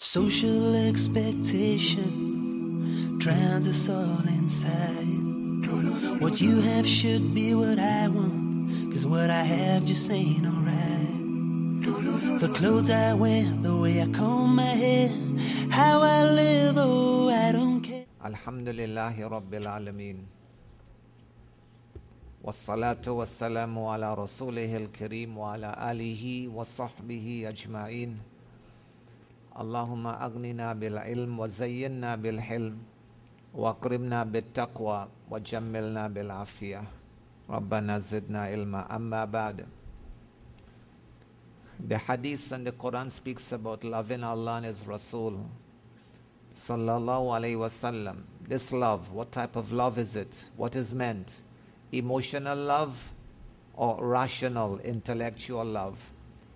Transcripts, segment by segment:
Social expectation drowns us all inside. What you have should be what I want, 'cause what I have just ain't alright. The clothes I wear, the way I comb my hair, how I live, oh, I don't care. Alhamdulillahi Rabbil Alameen. Wassalatu wassalamu ala rasulihil kareem wa ala alihi wa sahbihi ajma'in. Allahumma aghnina bil ilm wa zayyinna bil hilm wa akrimna bit taqwa wa jammilna bil afiyah. Rabbana zidna ilma. Amma ba'd. The hadith and the Quran speaks about loving Allah and His Rasul sallallahu alayhi wasallam. This love, what type of love is it? What is meant? Emotional love or rational, intellectual love?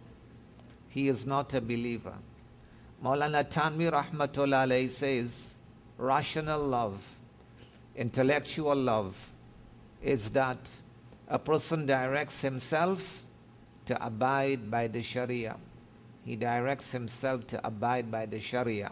He is not a believer. Maulana Tanvi Rahmatullah alayhi says, rational love, intellectual love is that a person directs himself to abide by the Sharia. He directs himself to abide by the Sharia.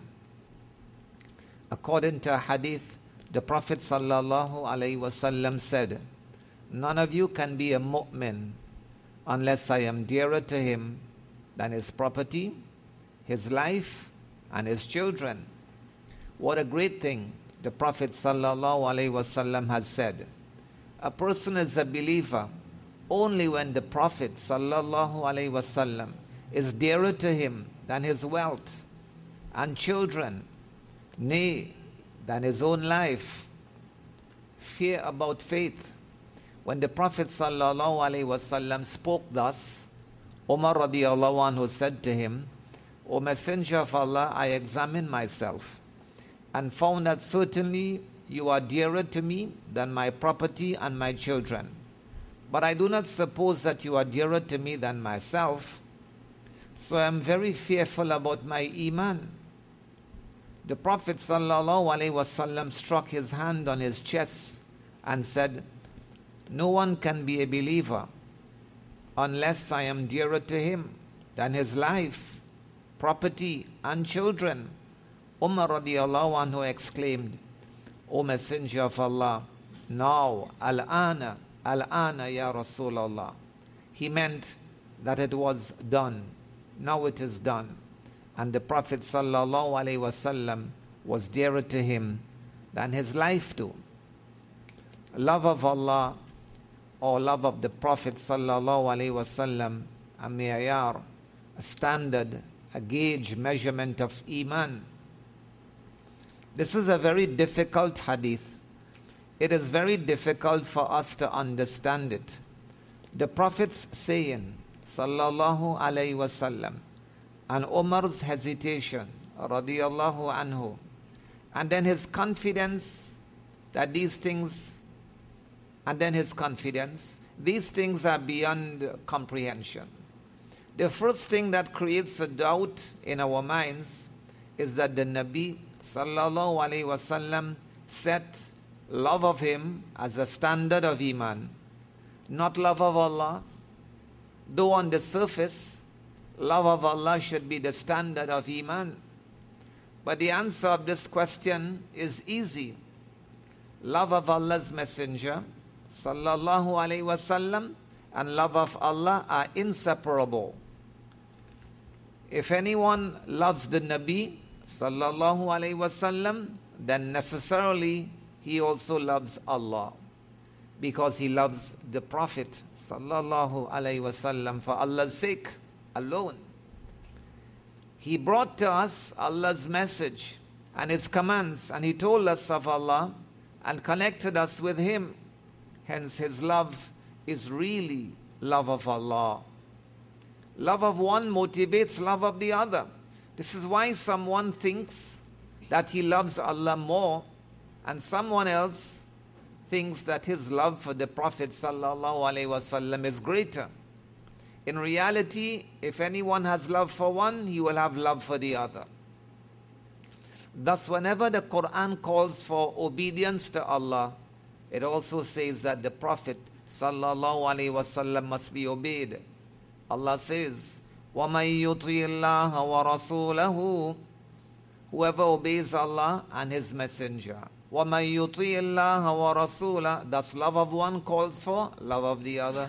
According to a hadith, the Prophet sallallahu alaihi wasallam said, none of you can be a mu'min unless I am dearer to him than his property, his life, and his children. What a great thing the Prophet sallallahu alaihi wasallam has said. A person is a believer only when the Prophet sallallahu alaihi wasallam is dearer to him than his wealth and children, nay, than his own life. Fear about faith. When the Prophet sallallahu alaihi wasallam spoke thus, Umar radiallahu anhu said to him, O Messenger of Allah, I examined myself and found that certainly you are dearer to me than my property and my children. But I do not suppose that you are dearer to me than myself, so I am very fearful about my iman. The Prophet sallallahu alaihi wasallam struck his hand on his chest and said, no one can be a believer unless I am dearer to him than his life, property, and children. Umar radiallahu anhu exclaimed, O Messenger of Allah, now, al-ana ya Rasulallah. He meant that it was done. Now it is done. And the Prophet sallallahu alaihi wasallam was dearer to him than his life too. Love of Allah or love of the Prophet sallallahu alaihi wasallam, a miyar, a standard, a gauge, measurement of iman. This is a very difficult hadith. It is very difficult for us to understand it. The Prophet's saying, sallallahu alaihi wasallam, and Umar's hesitation, radiyallahu anhu, and then his confidence that these things are beyond comprehension. The first thing that creates a doubt in our minds is that the Nabi sallallahu alaihi wasallam set love of him as a standard of iman, not love of Allah. Though on the surface, love of Allah should be the standard of iman. But the answer of this question is easy. Love of Allah's Messenger sallallahu alaihi wasallam and love of Allah are inseparable. If anyone loves the Nabi sallallahu alaihi wasallam, then necessarily he also loves Allah, because he loves the Prophet sallallahu alaihi wasallam for Allah's sake alone. He brought to us Allah's message and His commands, and He told us of Allah and connected us with Him. Hence His love is really love of Allah. Love of one motivates love of the other. This is why someone thinks that he loves Allah more, and someone else thinks that his love for the Prophet sallallahu alaihi wasallam is greater. In reality, if anyone has love for one, he will have love for the other. Thus, whenever the Quran calls for obedience to Allah, it also says that the Prophet sallallahu alaihi wasallam must be obeyed. Allah says, وَمَن يُطِعِ اللَّهَ وَرَسُولَهُ whoever obeys Allah and His Messenger. وَمَن يُطِيعِ اللَّهَ وَرَسُولَهُ. Thus love of one calls for love of the other.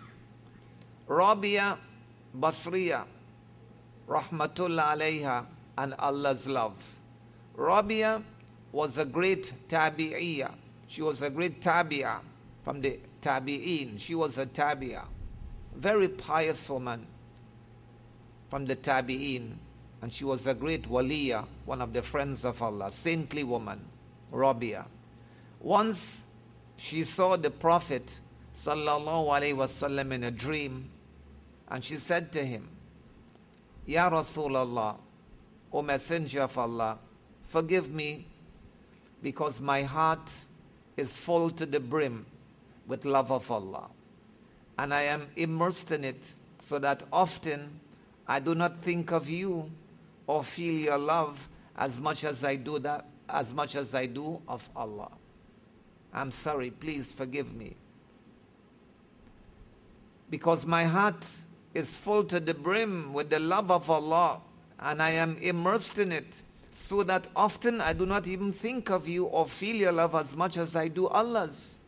Rabia Basriya, Rahmatullah alayha, and Allah's love. Rabia was a great tabi'iyya. She was a great tabi'ah from the tabi'in. She was a tabi'ah. Very pious woman from the tabi'in. And she was a great waliya, one of the friends of Allah, saintly woman, Rabia. Once she saw the Prophet sallallahu alaihi wasallam in a dream, and she said to him, Ya Rasulullah, O Messenger of Allah, forgive me because my heart is full to the brim with love of Allah, and I am immersed in it so that often I do not think of you or feel your love as much as I do of Allah. I'm sorry, please forgive me. Because my heart is full to the brim with the love of Allah, and I am immersed in it, so that often I do not even think of you or feel your love as much as I do Allah's.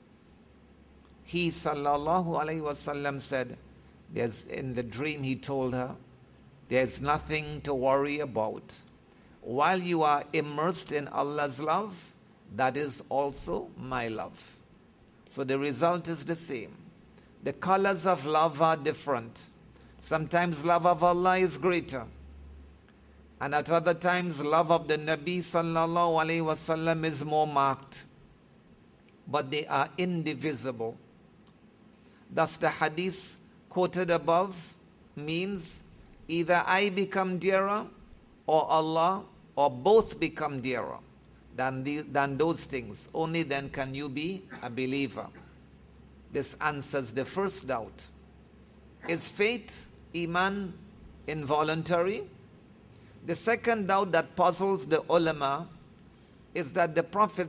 He sallallahu alaihi wasallam said, in the dream he told her, there's nothing to worry about. While you are immersed in Allah's love, that is also my love. So the result is the same. The colors of love are different. Sometimes love of Allah is greater, and at other times love of the Nabi sallallahu alaihi wasallam is more marked. But they are indivisible. Thus the hadith quoted above means either I become dearer or Allah, or both become dearer than those things. Only then can you be a believer. This answers the first doubt. Is faith, iman, involuntary? The second doubt that puzzles the ulama is that the Prophet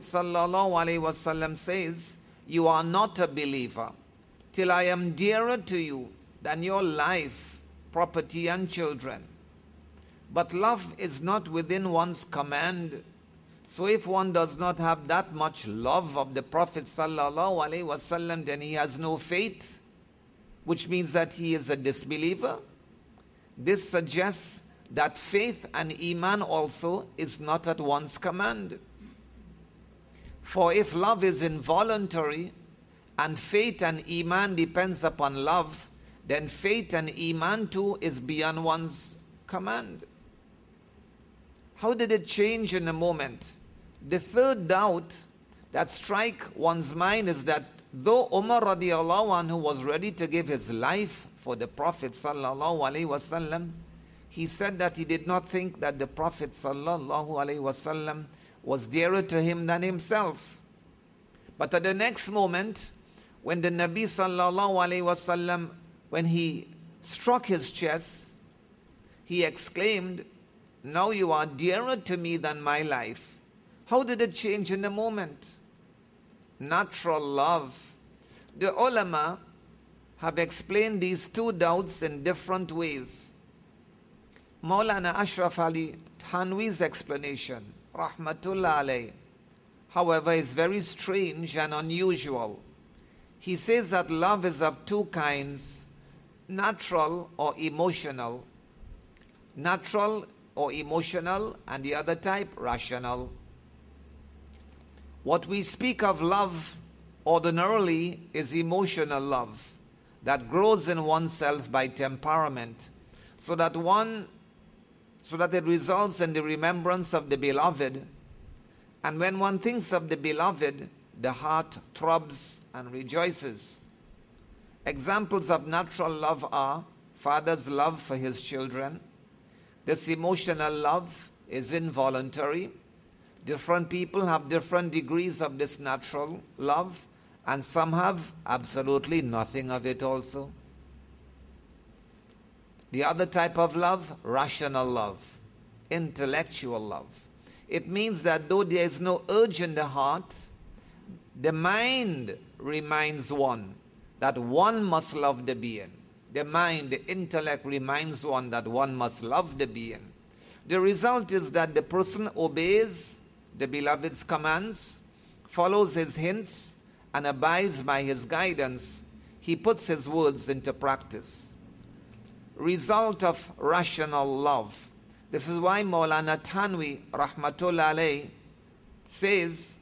ﷺ says, you are not a believer till I am dearer to you than your life, property and children. But love is not within one's command. So if one does not have that much love of the Prophet ﷺ, then he has no faith, which means that he is a disbeliever. This suggests that faith and iman also is not at one's command. For if love is involuntary and faith and iman depends upon love, then faith and iman too is beyond one's command. How did it change in a moment? The third doubt that strikes one's mind is that though Umar radiallahu anhu was ready to give his life for the Prophet sallallahu alaihi wasallam, he said that he did not think that the Prophet sallallahu alaihi wasallam was dearer to him than himself. But at the next moment, when the Nabi sallallahu alaihi wasallam, when he struck his chest, he exclaimed, now you are dearer to me than my life. How did it change in a moment? Natural love. The ulama have explained these two doubts in different ways. Maulana Ashraf Ali Thanwi's explanation, rahmatullah alayh, however, is very strange and unusual. He says that love is of two kinds, natural or emotional. Natural or emotional, and the other type, rational. What we speak of love ordinarily is emotional love that grows in oneself by temperament, so that it results in the remembrance of the beloved. And when one thinks of the beloved, the heart throbs and rejoices. Examples of natural love are father's love for his children. This emotional love is involuntary. Different people have different degrees of this natural love, and some have absolutely nothing of it also. The other type of love, rational love, intellectual love. It means that though there is no urge in the heart, the mind reminds one that one must love the being. The mind, the intellect reminds one that one must love the being. The result is that the person obeys the beloved's commands, follows his hints, and abides by his guidance. He puts his words into practice. Result of rational love. This is why Maulana Tanwi, rahmatullah alayh, says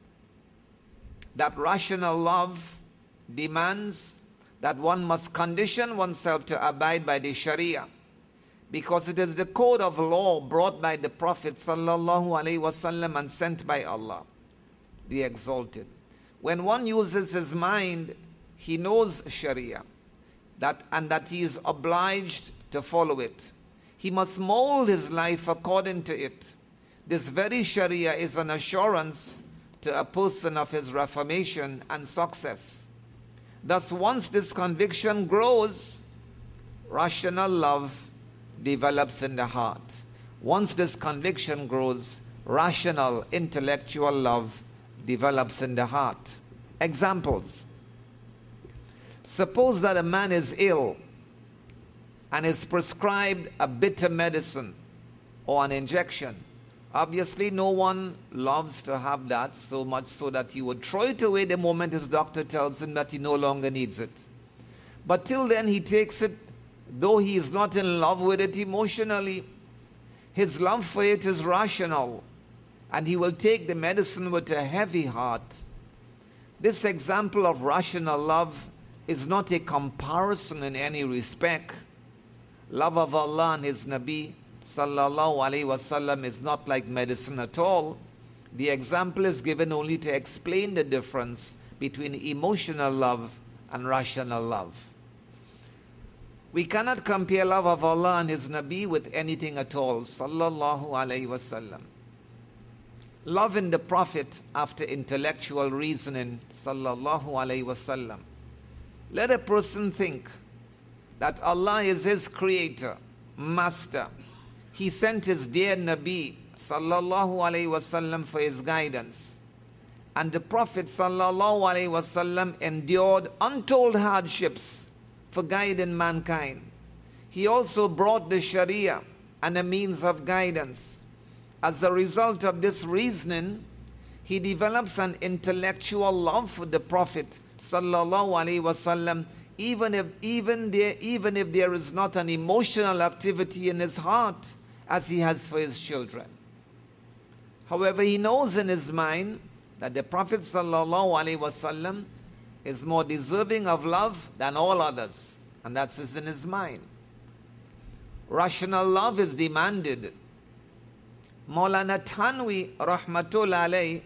that rational love demands that one must condition oneself to abide by the Sharia, because it is the code of law brought by the Prophet sallallahu alaihi wasallam and sent by Allah, the Exalted. When one uses his mind, he knows Sharia, and that he is obliged to follow it. He must mold his life according to it. This very Sharia is an assurance to a person of his reformation and success. Thus, once this conviction grows, rational love develops in the heart. Once this conviction grows, rational, intellectual love develops in the heart. Examples. Suppose that a man is ill and is prescribed a bitter medicine or an injection. Obviously, no one loves to have that so much so that he would throw it away the moment his doctor tells him that he no longer needs it. But till then, he takes it, though he is not in love with it emotionally. His love for it is rational, and he will take the medicine with a heavy heart. This example of rational love is not a comparison in any respect. Love of Allah and His Nabi sallallahu alaihi wasallam is not like medicine at all. The example is given only to explain the difference between emotional love and rational love. We cannot compare love of Allah and His Nabi with anything at all, sallallahu alaihi wasallam. Love in the Prophet after intellectual reasoning, sallallahu alaihi wasallam. Let a person think that Allah is his creator, master. He sent his dear Nabi sallallahu alaihi wasallam for his guidance. And the Prophet sallallahu alaihi wasallam endured untold hardships for guiding mankind. He also brought the Sharia and a means of guidance. As a result of this reasoning, he develops an intellectual love for the Prophet sallallahu alaihi wasallam, even if there is not an emotional activity in his heart as he has for his children. However, he knows in his mind that the Prophet sallallahu alaihi wasallam is more deserving of love than all others, and that's in his mind. Rational love is demanded. Maulana Tanwi rahmatullah alayh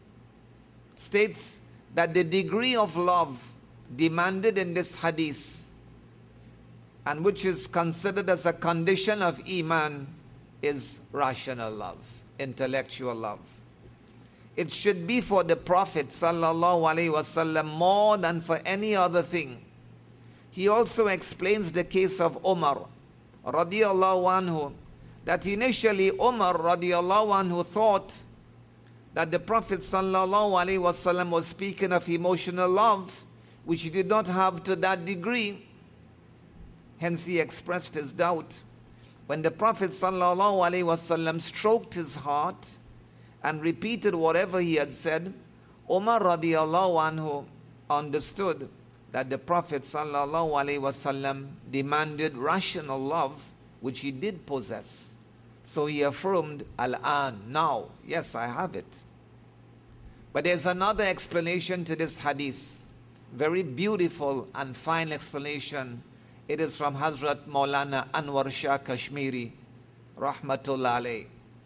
states that the degree of love demanded in this hadith, and which is considered as a condition of Iman, is rational love, intellectual love. It should be for the Prophet sallallahu alaihi wasallam more than for any other thing. He also explains the case of Umar radiallahu anhu, that initially Umar radiallahu anhu thought that the Prophet sallallahu alaihi wasallam was speaking of emotional love, which he did not have to that degree. Hence he expressed his doubt. When the Prophet sallallahu alaihi wasallam stroked his heart and repeated whatever he had said, Umar radiallahu anhu understood that the Prophet sallallahu alaihi wasallam demanded rational love, which he did possess. So he affirmed, Al-an, now, yes, I have it. But there's another explanation to this hadith, very beautiful and fine explanation. It is from Hazrat Maulana Anwar Shah Kashmiri, rahmatullah alayh.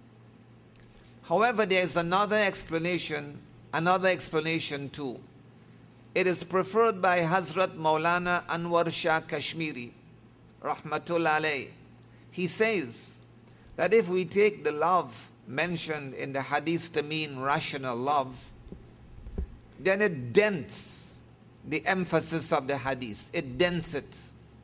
However, there is another explanation too. It is preferred by Hazrat Maulana Anwar Shah Kashmiri, rahmatullah alayh. He says that if we take the love mentioned in the hadith to mean rational love, then it dents the emphasis of the hadith. It dents it.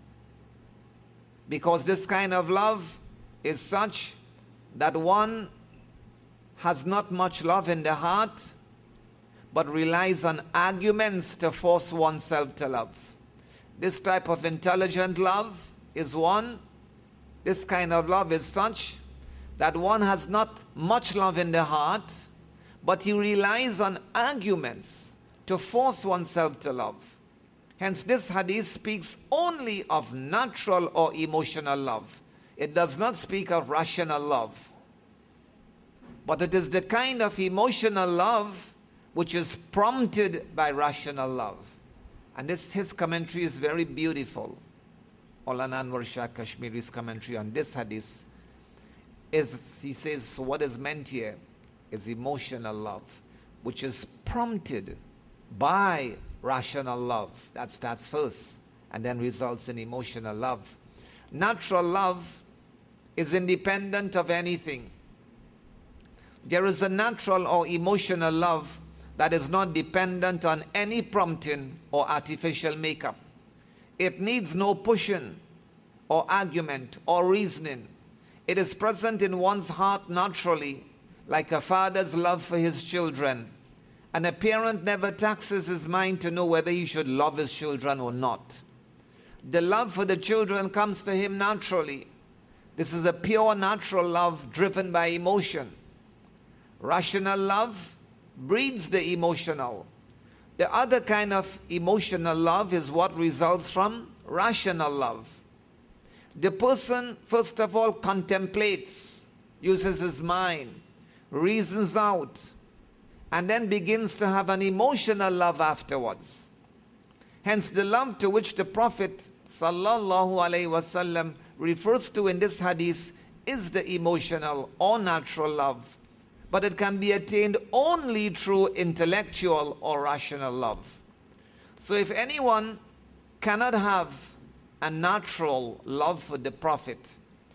Because this kind of love is such that one has not much love in the heart, but relies on arguments to force oneself to love. This type of intelligent love is one. This kind of love is such that one has not much love in the heart, but he relies on arguments to force oneself to love. Hence, this hadith speaks only of natural or emotional love. It does not speak of rational love. But it is the kind of emotional love which is prompted by rational love. And his commentary is very beautiful. Maulana Anwar Shah Kashmiri's commentary on this hadith is, he says, what is meant here is emotional love, which is prompted by rational love. That starts first and then results in emotional love. Natural love is independent of anything. There is a natural or emotional love that is not dependent on any prompting or artificial makeup. It needs no pushing or argument or reasoning. It is present in one's heart naturally, like a father's love for his children. And a parent never taxes his mind to know whether he should love his children or not. The love for the children comes to him naturally. This is a pure natural love driven by emotion. Rational love breeds the emotional. The other kind of emotional love is what results from rational love. The person, first of all, contemplates, uses his mind, reasons out, and then begins to have an emotional love afterwards. Hence, the love to which the Prophet ﷺ refers to in this hadith is the emotional or natural love. But it can be attained only through intellectual or rational love. So if anyone cannot have a natural love for the Prophet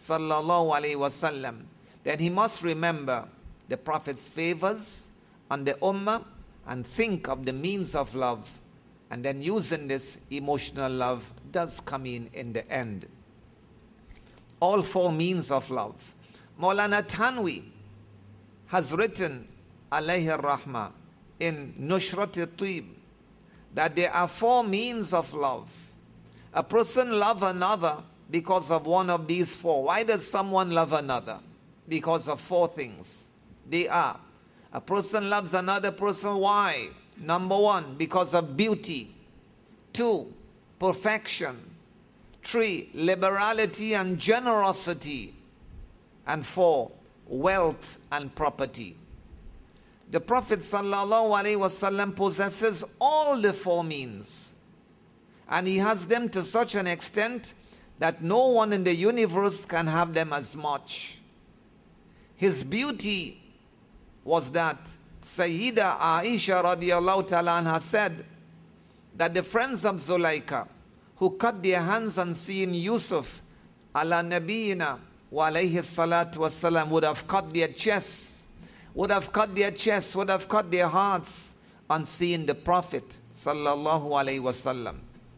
ﷺ, then he must remember the Prophet's favors on the Ummah and think of the means of love. And then using this, emotional love does come in the end. All four means of love. Maulana Tanwi has written, alayhi rahmah, in Nushrat al-Tib, that there are four means of love. A person loves another because of one of these four. Why does someone love another? Because of four things. They are: a person loves another person. Why? Number one, because of beauty. 2, perfection. 3, liberality and generosity. And 4, wealth and property. The Prophet ﷺ possesses all the four means, and he has them to such an extent that no one in the universe can have them as much. His beauty was that Sayyida Aisha radiallahu ta'ala anha said that the friends of Zulaika who cut their hands on seeing Yusuf ala nabiyina wa alayhi salatu wasalam would have cut their chests, would have cut their hearts on seeing the Prophet sallallahu alayhi wasallam.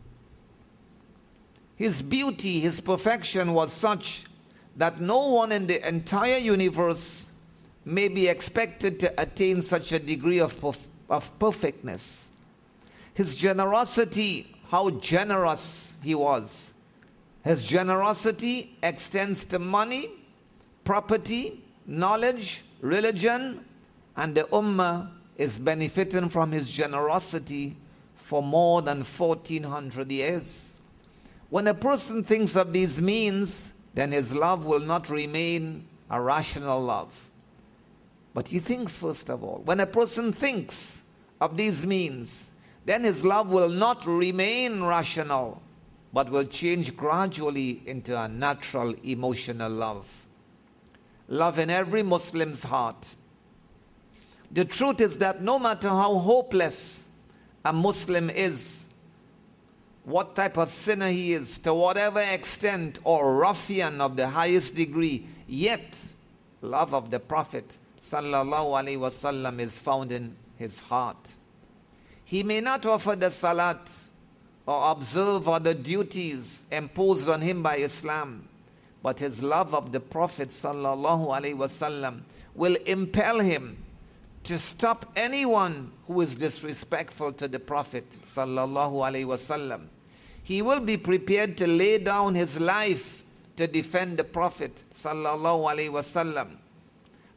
His beauty, his perfection was such that no one in the entire universe may be expected to attain such a degree of perfectness. His generosity, how generous he was. His generosity extends to money, property, knowledge, religion, and the Ummah is benefiting from his generosity for more than 1400 years. When a person thinks of these means, then his love will not remain a rational love. But he thinks first of all. When a person thinks of these means, then his love will not remain rational, but will change gradually into a natural emotional love. Love in every Muslim's heart. The truth is that no matter how hopeless a Muslim is, what type of sinner he is, to whatever extent, or ruffian of the highest degree, yet love of the Prophet sallallahu alaihi wasallam is found in his heart. He may not offer the salat or observe other duties imposed on him by Islam, but his love of the Prophet sallallahu alaihi wasallam will impel him to stop anyone who is disrespectful to the Prophet sallallahu alaihi wasallam. He will be prepared to lay down his life to defend the Prophet sallallahu alaihi wasallam.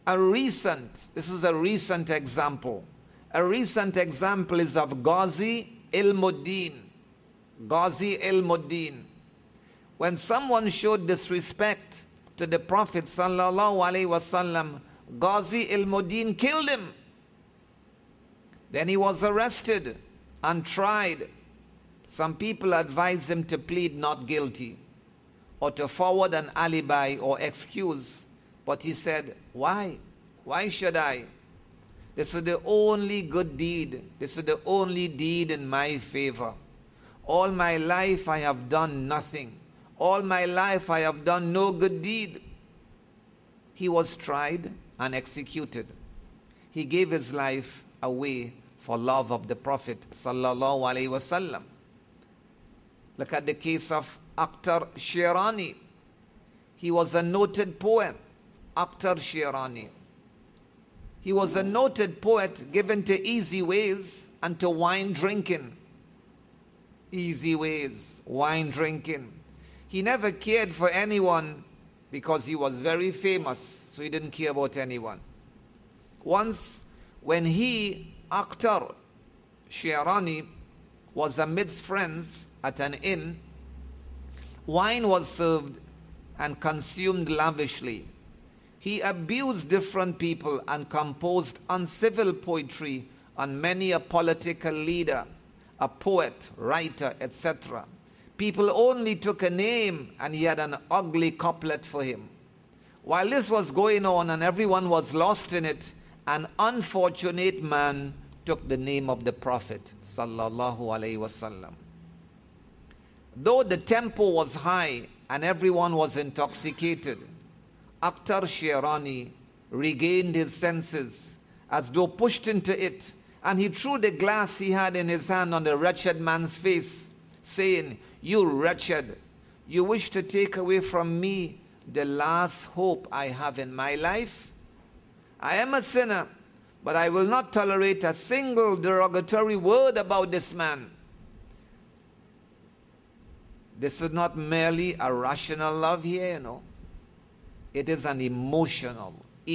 This is a recent example. A recent example is of Ghazi Ilmuddin. Ghazi Ilmuddin. When someone showed disrespect to the Prophet sallallahu alaihi wasallam, Ghazi Ilmuddin killed him. Then he was arrested and tried. Some people advised him to plead not guilty or to forward an alibi or excuse. But he said, why? Why should I? This is the only good deed. This is the only deed in my favor. All my life I have done nothing. All my life I have done no good deed. He was tried and executed. He gave his life away for love of the Prophet sallallahu alaihi wasallam. Look at the case of Akhtar Shirani. He was a noted poet. Akhtar Shirani. He was a noted poet given to easy ways and to wine drinking. Easy ways, wine drinking. He never cared for anyone because he was very famous, so he didn't care about anyone. Once, when he, Akhtar Shirani, was amidst friends at an inn, wine was served and consumed lavishly. He abused different people and composed uncivil poetry on many a political leader, a poet, writer, etc. People only took a name and he had an ugly couplet for him. While this was going on and everyone was lost in it, an unfortunate man took the name of the Prophet sallallahu alaihi wasallam. Though the tempo was high and everyone was intoxicated, Akhtar Shirani regained his senses as though pushed into it, and he threw the glass he had in his hand on the wretched man's face, saying, "You wretched, you wish to take away from me the last hope I have in my life? I am a sinner, but I will not tolerate a single derogatory word about this man." This is not merely a rational love here, you know. It is an emotional,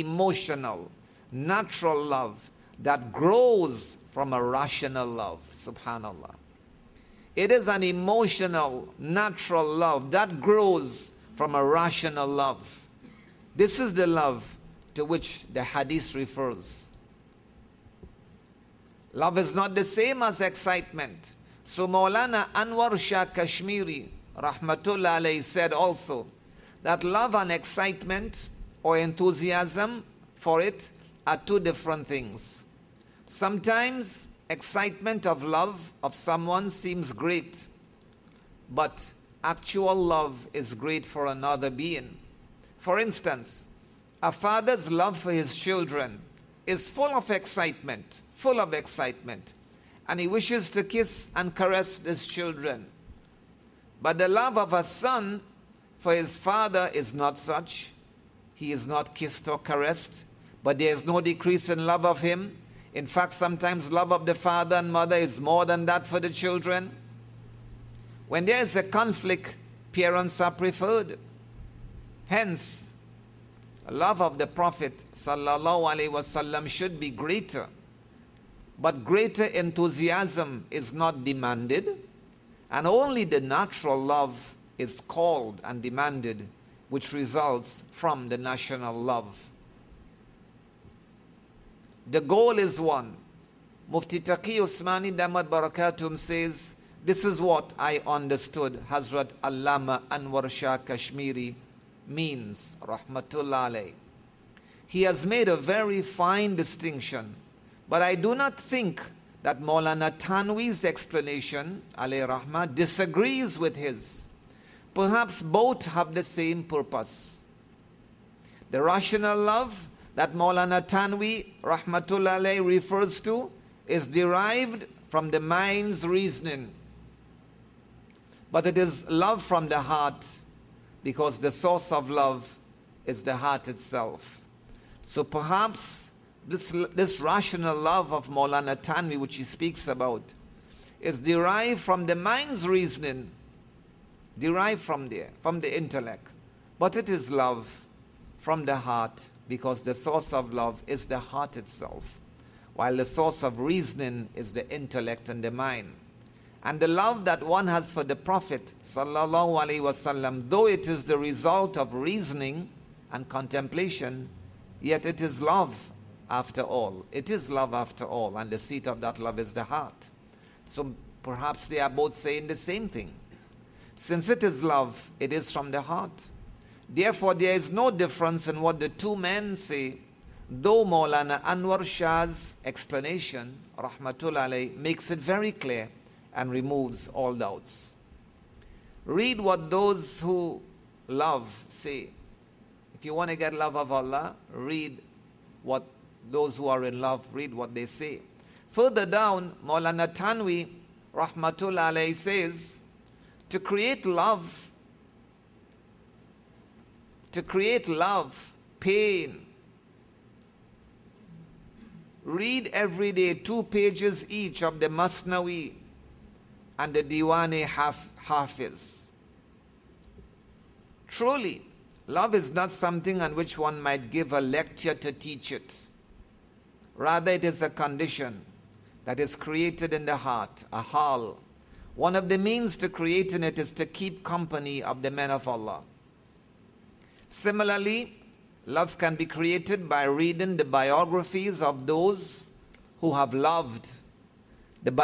natural love that grows from a rational love. Subhanallah. It is an emotional, natural love that grows from a rational love. This is the love to which the hadith refers. Love is not the same as excitement. So Maulana Anwar Shah Kashmiri, rahmatullah alayhi, said also that love and excitement or enthusiasm for it are two different things. Sometimes excitement of love of someone seems great, but actual love is great for another being. For instance, a father's love for his children is full of excitement, and he wishes to kiss and caress his children. But the love of a son for his father is not such. He is not kissed or caressed, but there is no decrease in love of him. In fact, sometimes love of the father and mother is more than that for the children. When there is a conflict, parents are preferred. Hence, love of the Prophet sallallahu alaihi wasallam should be greater. But greater enthusiasm is not demanded, and only the natural love is called and demanded, which results from the national love. The goal is one. Mufti Taqi Usmani Damat Barakatum says, this is what I understood Hazrat Allama Anwar Shah Kashmiri means, rahmatullah alayh. He has made a very fine distinction, but I do not think that Maulana Tanwi's explanation, alayhi rahmah, disagrees with his. Perhaps both have the same purpose. The rational love that Maulana Tanwi, rahmatullah alayhi, refers to is derived from the mind's reasoning. But it is love from the heart, because the source of love is the heart itself. So perhaps this rational love of Maulana Tanwi, which he speaks about, is derived from the mind's reasoning, derived from there, from the intellect. But it is love from the heart because the source of love is the heart itself, while the source of reasoning is the intellect and the mind. And the love that one has for the Prophet sallallahu alaihi wasallam, though it is the result of reasoning and contemplation, yet it is love after all. It is love after all, and the seat of that love is the heart. So perhaps they are both saying the same thing. Since it is love, it is from the heart. Therefore, there is no difference in what the two men say, though Maulana Anwar Shah's explanation, rahmatullah alayh, makes it very clear and removes all doubts. Read what those who love say. If you want to get love of Allah, read what those who are in love, read what they say. Further down, Maulana Tanwi, rahmatullah alayhi, says, to create love, pain, read every day 2 pages each of the Masnawi and the Diwani Hafiz. Truly, love is not something on which one might give a lecture to teach it. Rather, it is a condition that is created in the heart, a hal. One of the means to creating it is to keep company of the men of Allah. Similarly, love can be created by reading the biographies of those who have loved, and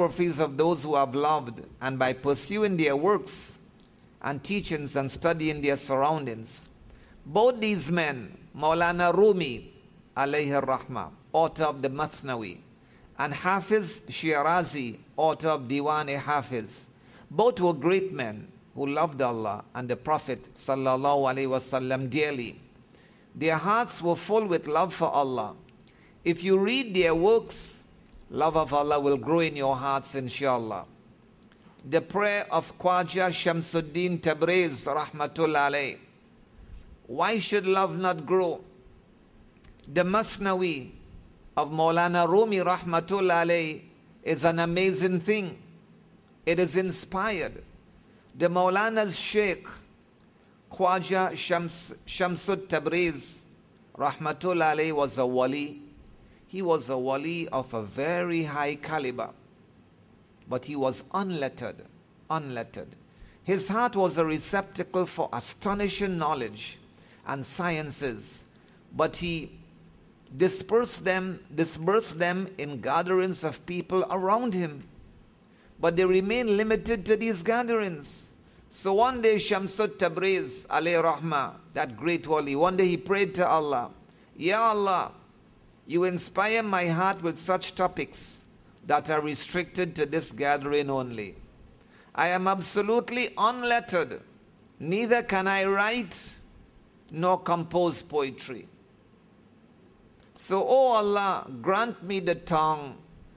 by pursuing their works and teachings and studying their surroundings. Both these men, Maulana Rumi, alayhi rahmah, author of the Mathnawi, and Hafiz Shirazi, author of Diwan-e Hafiz, both were great men who loved Allah and the Prophet sallallahu alaihi wasallam dearly. Their hearts were full with love for Allah. If you read their works, love of Allah will grow in your hearts, inshallah. The prayer of Khwaja Shamsuddin Tabriz, rahmatullah alayh. Why should love not grow? The Masnawi of Maulana Rumi, rahmatullah alayh, is an amazing thing. It is inspired. The Maulana's Sheikh, Khwaja Shamsud Tabriz, rahmatullah alayh, was a wali. He was a wali of a very high caliber, but he was unlettered. His heart was a receptacle for astonishing knowledge and sciences, but he dispersed them in gatherings of people around him. But they remained limited to these gatherings. So one day Shamsud Tabriz, alayhi rahmah, that great wali, one day he prayed to Allah, Ya Allah, you inspire my heart with such topics that are restricted to this gathering only. I am absolutely unlettered. Neither can I write nor compose poetry. So, O Allah, grant me the tongue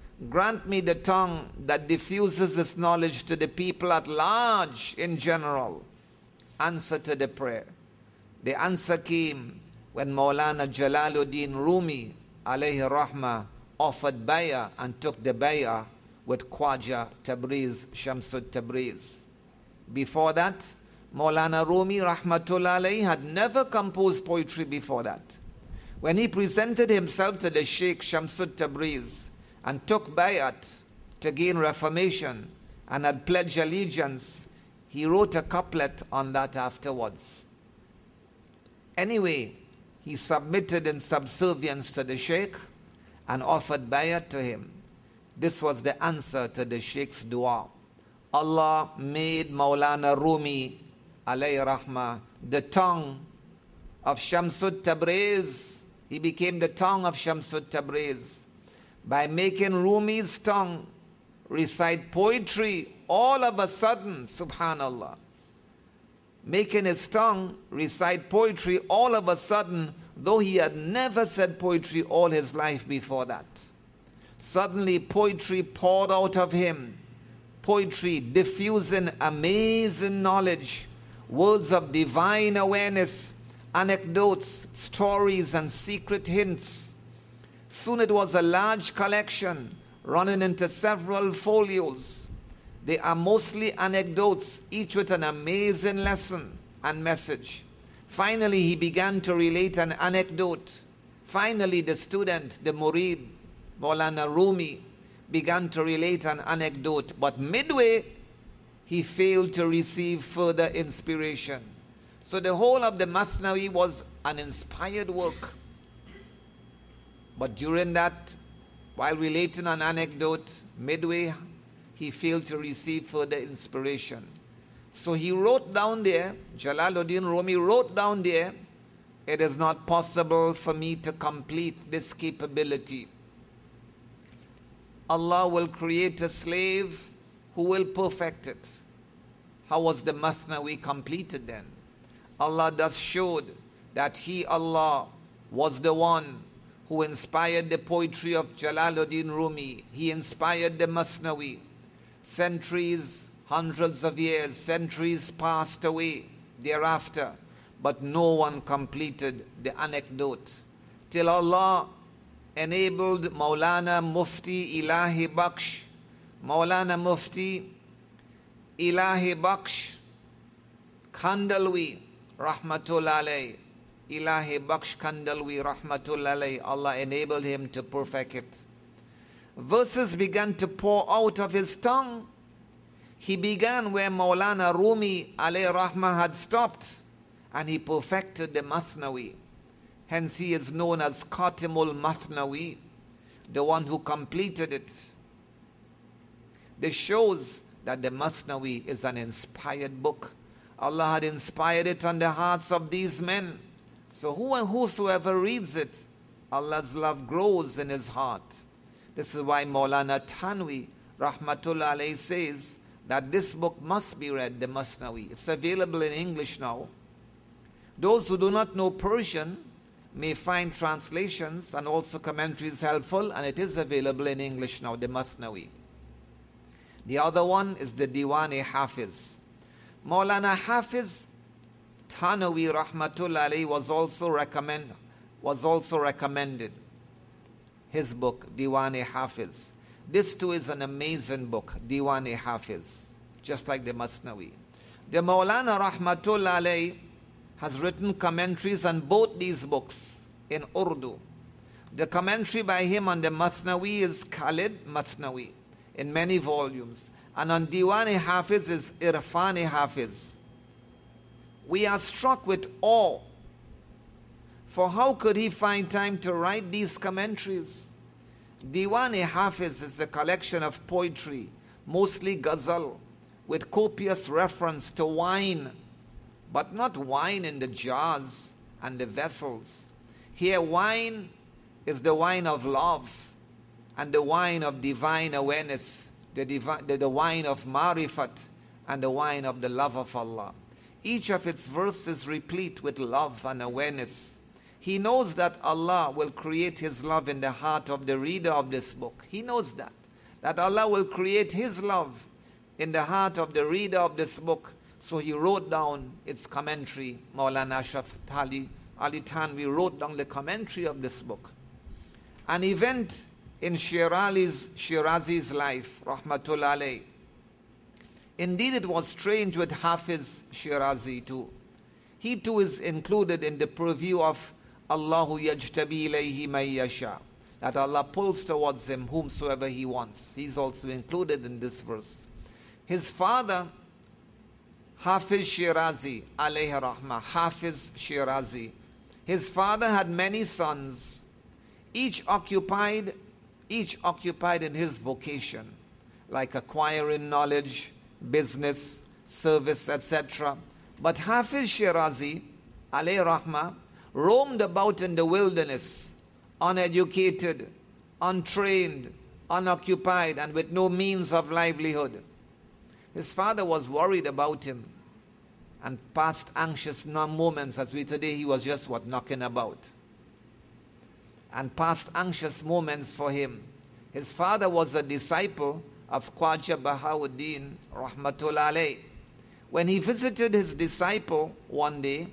that diffuses this knowledge to the people at large in general. Answer to the prayer. The answer came when Maulana Jalaluddin Rumi, alayhi rahmah, offered bay'ah and took the bay'ah with Khwaja Tabriz, Shamsud Tabriz. Before that, Maulana Rumi, rahmatullah alayhi, had never composed poetry before that. When he presented himself to the Sheikh Shamsud Tabriz and took bay'at to gain reformation and had pledged allegiance, he wrote a couplet on that afterwards. Anyway, he submitted in subservience to the Sheikh and offered bay'at to him. This was the answer to the Sheikh's dua. Allah made Maulana Rumi, alayhi rahmah, the tongue of Shamsud Tabriz. He became the tongue of Shamsud Tabriz. By making Rumi's tongue recite poetry all of a sudden, subhanallah. Making his tongue recite poetry all of a sudden, though he had never said poetry all his life before that. Suddenly poetry poured out of him. Poetry diffusing amazing knowledge, words of divine awareness, anecdotes, stories, and secret hints. Soon it was a large collection running into several folios. They are mostly anecdotes, each with an amazing lesson and message. Finally, he began to relate an anecdote. Finally, the student, the murid, Maulana Rumi, began to relate an anecdote. But midway, he failed to receive further inspiration. So the whole of the Mathnawi was an inspired work. But during that, while relating an anecdote, midway, he failed to receive further inspiration. So he wrote down there, Jalaluddin Rumi wrote down there, it is not possible for me to complete this capability. Allah will create a slave who will perfect it. How was the Mathnawi completed then? Allah thus showed that He, Allah, was the one who inspired the poetry of Jalaluddin Rumi. He inspired the Mathnawi. Centuries, hundreds of years, centuries passed away thereafter, but no one completed the anecdote till Allah enabled Maulana Mufti Ilahi Bakhsh, Maulana Mufti Ilahi Bakhsh Khandalwi Rahmatullah alayhi, Ilahi Bakhsh Khandalwi Rahmatullah alayhi, Allah enabled him to perfect it. Verses began to pour out of his tongue. He began where Maulana Rumi alayhi rahmah had stopped, and he perfected the Mathnawi. Hence he is known as Khatimul Mathnawi, the one who completed it. This shows that the Mathnawi is an inspired book. Allah had inspired it on the hearts of these men. So whosoever reads it, Allah's love grows in his heart. This is why Maulana Thanwi Rahmatullah alayhi says that this book must be read, the Mathnawi. It's available in English now. Those who do not know Persian may find translations and also commentaries helpful, and it is available in English now, the Mathnawi. The other one is the Diwan-e-Hafiz. Maulana Hafiz Thanwi Rahmatullah alayhi was also recommended. His book, Diwan-e-Hafiz. This too is an amazing book, Diwan-e-Hafiz, just like the Masnawi. The Maulana Rahmatullah alayhi has written commentaries on both these books in Urdu. The commentary by him on the Mathnawi is Khalid Mathnawi in many volumes, and on Diwan-e-Hafiz is Irfan-e-Hafiz. We are struck with awe, for how could he find time to write these commentaries? Diwan-e-Hafiz is a collection of poetry, mostly ghazal, with copious reference to wine, but not wine in the jars and the vessels. Here wine is the wine of love and the wine of divine awareness, the wine of marifat and the wine of the love of Allah. Each of its verses is replete with love and awareness. He knows that Allah will create His love in the heart of the reader of this book. He knows that Allah will create His love in the heart of the reader of this book. So he wrote down its commentary. Maulana Ashraf Ali Thanwi wrote down the commentary of this book. An event in Shirazi's life, Rahmatullah alayhi. Indeed, it was strange with Hafiz Shirazi too. He too is included in the purview of Allahu yajtabi ilayhi man yasha, that Allah pulls towards him whomsoever He wants. He's also included in this verse. His father, Hafiz Shirazi, alayhi rahmah, Hafiz Shirazi. His father had many sons, each occupied in his vocation, like acquiring knowledge, business, service, etc. But Hafiz Shirazi, alayhi rahmah, roamed about in the wilderness, uneducated, untrained, unoccupied, and with no means of livelihood. His father was worried about him and passed anxious moments, as he was just knocking about. And passed anxious moments for him. His father was a disciple of Khwaja Bahauddin Rahmatullah alayhi. When he visited his disciple one day,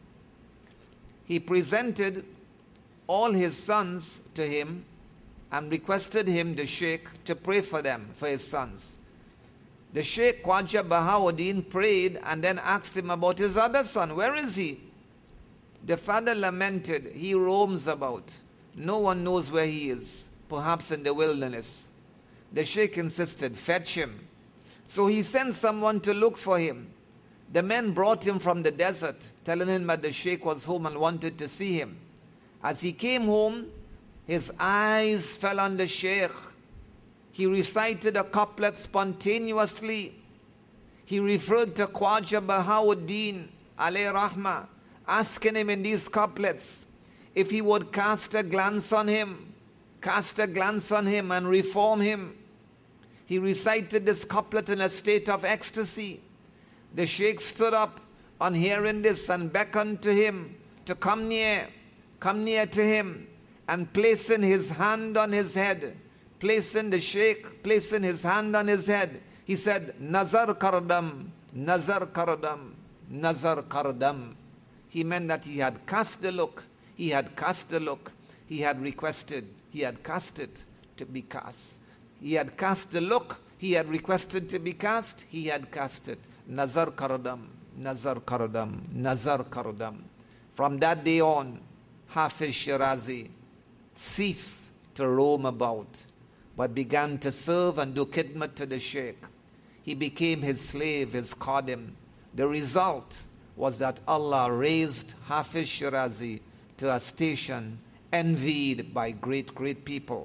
he presented all his sons to him and requested him, the Sheikh, to pray for them, for his sons. The Sheikh Khwaja Bahauddin prayed and then asked him about his other son. Where is he? The father lamented, he roams about. No one knows where he is, perhaps in the wilderness. The sheikh insisted, fetch him. So he sent someone to look for him. The men brought him from the desert, telling him that the sheikh was home and wanted to see him. As he came home, his eyes fell on the sheikh. He recited a couplet spontaneously. He referred to Khwaja Bahauddin, alayhi rahmah, asking him in these couplets if he would cast a glance on him and reform him. He recited this couplet in a state of ecstasy. The sheikh stood up on hearing this and beckoned to him to come near to him, and placing his hand on his head, placing his hand on his head, he said, Nazar kardam, Nazar kardam, Nazar kardam. He meant that he had cast the look, he had requested, he had cast it to be cast. He had cast the look, he had requested to be cast, he had cast it. Nazar kardam, Nazar kardam, Nazar kardam. From that day on, Hafiz Shirazi ceased to roam about, but began to serve and do khidmat to the sheikh. He became his slave, his qadim. The result was that Allah raised Hafiz Shirazi to a station envied by great, great people.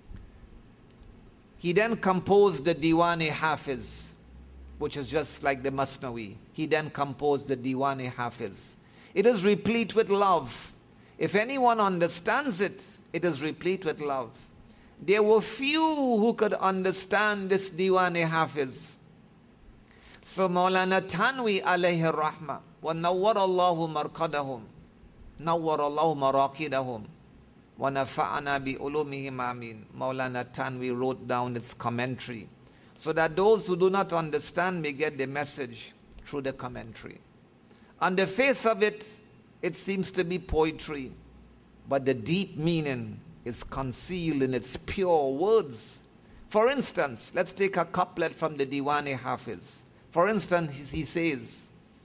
He then composed the Diwan-e-Hafiz, which is just like the Masnawi. He then composed the Diwan-e-Hafiz. It is replete with love. If anyone understands it, it is replete with love. There were few who could understand this Diwan-e-Hafiz. So Maulana Thanwi alayhi rahmah, wa nawwara Allahu marqadahum, nawwara Allahu maraqidahum, wa nafa'ana bi ulumihim amin. Maulana Thanwi wrote down its commentary, so that those who do not understand may get the message through the commentary. On the face of it, it seems to be poetry, but the deep meaning is concealed in its pure words. For instance, let's take a couplet from the Diwan-e-Hafiz. For instance, he says,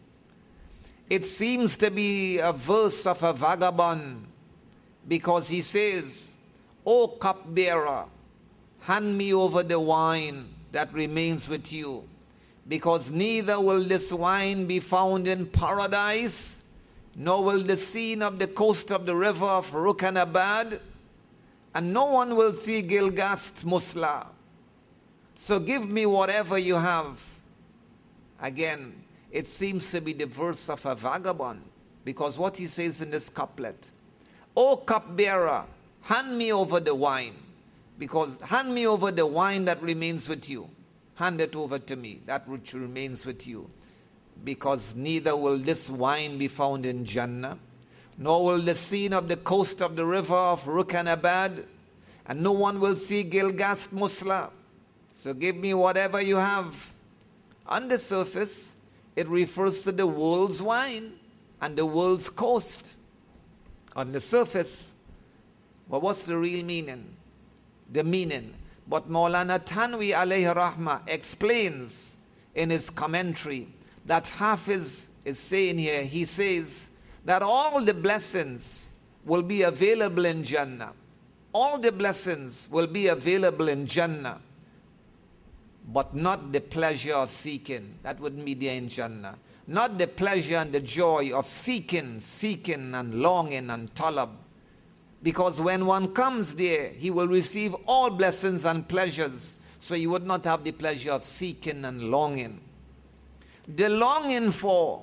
it seems to be a verse of a vagabond, because he says, O cupbearer, hand me over the wine that remains with you, because neither will this wine be found in paradise, nor will the scene of the coast of the river of Ruknabad, and no one will see Gilgast Musla. So give me whatever you have. Again, it seems to be the verse of a vagabond, because what he says in this couplet, O cupbearer, hand me over the wine, because hand me over the wine that remains with you. Hand it over to me, that which remains with you. Because neither will this wine be found in Jannah, nor will the scene of the coast of the river of Ruknabad, and no one will see Gilgast Musla. So give me whatever you have. On the surface, it refers to the world's wine and the world's coast. On the surface. But what's the real meaning? The meaning. But Maulana Thanwi alayhi rahmah explains in his commentary that Hafiz is saying here, he says that all the blessings will be available in Jannah. All the blessings will be available in Jannah, but not the pleasure of seeking. That wouldn't be there in Jannah. Not the pleasure and the joy of seeking and longing and talab. Because when one comes there, he will receive all blessings and pleasures. So he would not have the pleasure of seeking and longing. The longing for,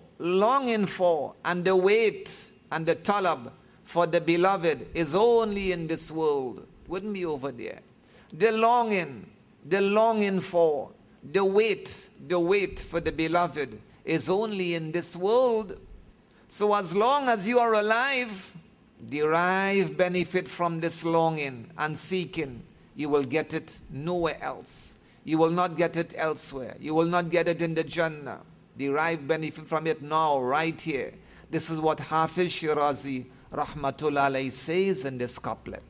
and the wait and the talab for the beloved is only in this world. Wouldn't be over there. The longing for, the wait for the beloved is only in this world. So as long as you are alive, derive benefit from this longing and seeking. You will get it nowhere else. You will not get it elsewhere. You will not get it in the Jannah. Derive benefit from it now, right here. This is what Hafiz Shirazi rahmatullah alayhi says in this couplet.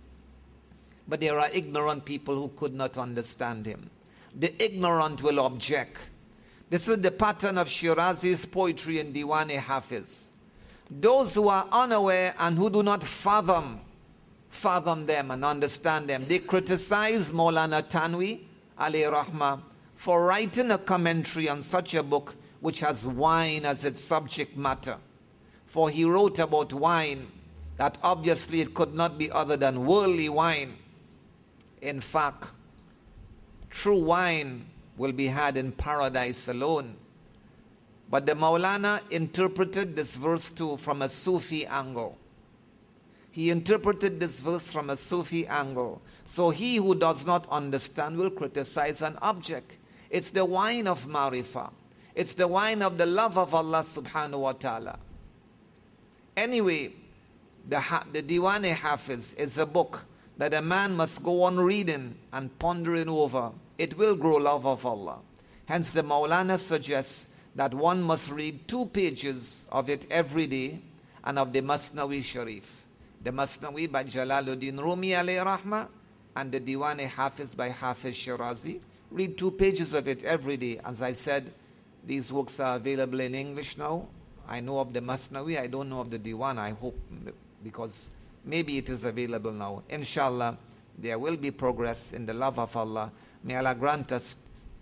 But there are ignorant people who could not understand him. The ignorant will object. This is the pattern of Shirazi's poetry in Diwan-e-Hafiz. Those who are unaware and who do not fathom them and understand them, they criticize Maulana Tanwi alayhi rahmah for writing a commentary on such a book which has wine as its subject matter. For he wrote about wine that obviously it could not be other than worldly wine. In fact, true wine will be had in paradise alone. But the Maulana interpreted this verse too from a Sufi angle. He interpreted this verse from a Sufi angle. So he who does not understand will criticize an object. It's the wine of Marifah. It's the wine of the love of Allah subhanahu wa ta'ala. Anyway, the Diwan-e-Hafiz is a book that a man must go on reading and pondering over. It will grow love of Allah. Hence the Maulana suggests that one must read 2 pages of it every day, and of the Masnawi Sharif. The Masnawi by Jalaluddin Rumi alayhi rahmah and the Diwan-e-Hafiz by Hafiz Shirazi. Read 2 pages of it every day. As I said, these works are available in English now. I know of the Masnawi, I don't know of the Diwan, I hope, because maybe it is available now. Inshallah, there will be progress in the love of Allah. May Allah grant us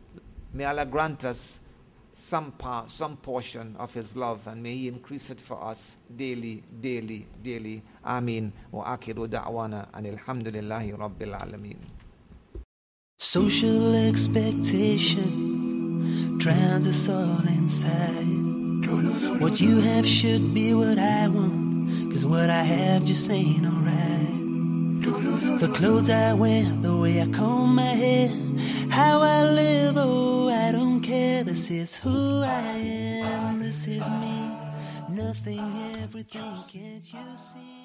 some portion of His love, and may He increase it for us daily, daily, daily. Ameen. Wa akhiru da'wana and alhamdulillahi rabbil alameen. Social expectation drowns us all inside. What you have should be what I want, 'cause what I have just ain't alright. The clothes I wear, the way I comb my hair, how I live, oh, I don't care. This is who I am, this is me. Nothing, everything, can't you see?